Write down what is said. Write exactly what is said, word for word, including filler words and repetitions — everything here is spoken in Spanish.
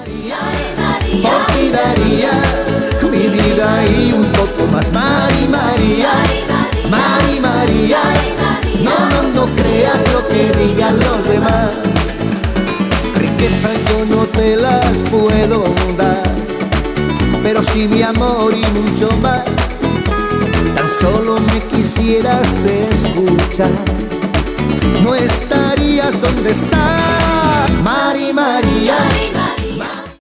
Por ti daría mi vida y un poco más. Mari María, Mari María, no, no, no creas lo que digan los demás. Riqueza yo no te las puedo dar, pero sí mi amor y mucho más. Tan solo me quisieras escuchar, no estarías donde estás. Mari María,